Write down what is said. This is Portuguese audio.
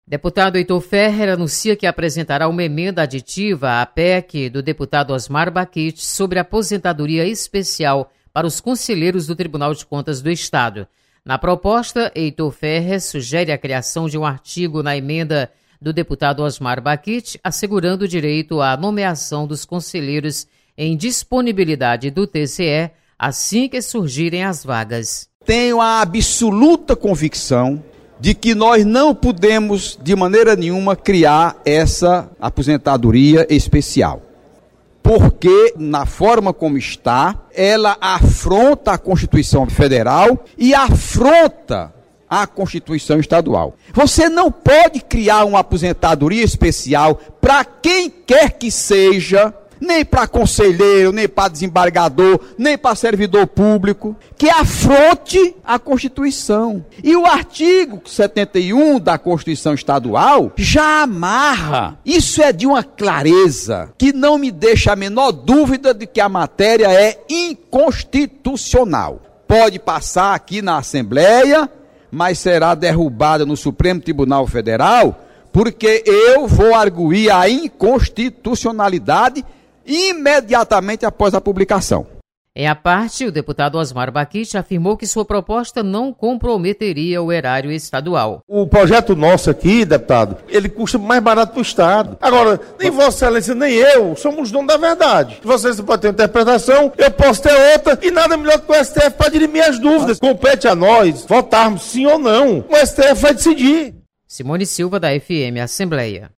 Deputado Heitor Ferrer anuncia que apresentará uma emenda aditiva à PEC do deputado Osmar Baquite sobre aposentadoria especial para os conselheiros do Tribunal de Contas do Estado. Na proposta, Heitor Ferrer sugere a criação de um artigo na emenda do deputado Osmar Baquite, assegurando o direito à nomeação dos conselheiros em disponibilidade do TCE assim que surgirem as vagas. Tenho a absoluta convicção de que nós não podemos, de maneira nenhuma, criar essa aposentadoria especial. Porque, na forma como está, ela afronta a Constituição Federal e afronta a Constituição Estadual. Você não pode criar uma aposentadoria especial para quem quer que seja, nem para conselheiro, nem para desembargador, nem para servidor público, que afronte a Constituição. E o artigo 71 da Constituição Estadual já amarra. Isso é de uma clareza que não me deixa a menor dúvida de que a matéria é inconstitucional. Pode passar aqui na Assembleia, mas será derrubada no Supremo Tribunal Federal, porque eu vou arguir a inconstitucionalidade imediatamente após a publicação. Em a parte, o deputado Osmar Baquite afirmou que sua proposta não comprometeria o erário estadual. O projeto nosso aqui, deputado, ele custa mais barato para o Estado. Agora, nem Vossa Excelência, nem eu, somos donos da verdade. Você pode ter uma interpretação, eu posso ter outra, e nada melhor que o STF para dirimir as dúvidas. Compete a nós votarmos sim ou não. O STF vai decidir. Simone Silva, da FM Assembleia.